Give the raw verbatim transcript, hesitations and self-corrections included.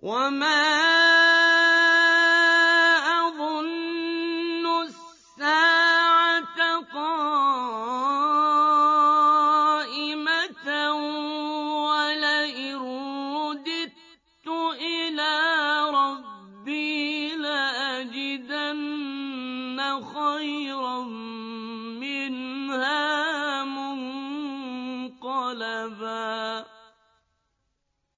وَمَا أَظُنُّ السَّاعَةَ قَائِمَةً وَلَئِن رُّدِدتُّ إِلَىٰ رَبِّي لَأَجِدَنَّ خَيْرًا